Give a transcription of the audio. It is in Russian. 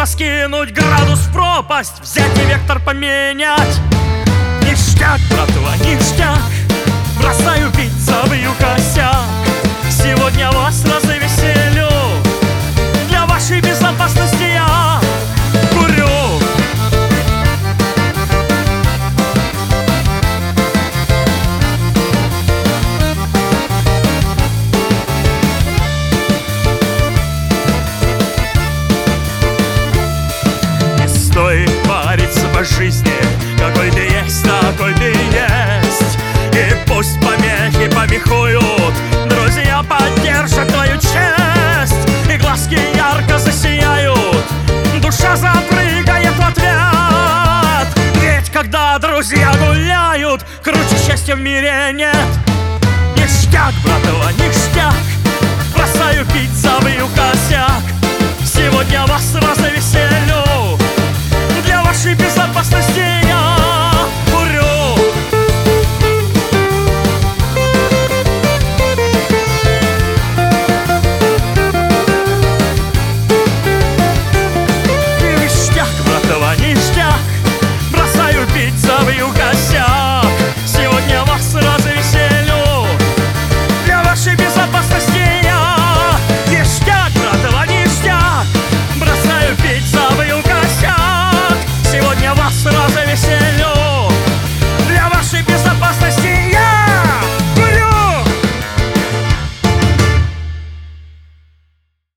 скинуть градус в пропасть, взять и вектор поменять. Ништяк, братва, ништяк, бросаю пить, забью косяк. Сегодня вас развеселю, для вашей безопасности я курю. Не стоит париться по жизни, какой ты есть, такой ты есть. И пусть помехи помехуют, друзья поддержат твою честь. И глазки ярко засияют, душа запрыгает в ответ. Ведь когда друзья гуляют, круче счастья в мире нет. Ништяк, братва, ништяк,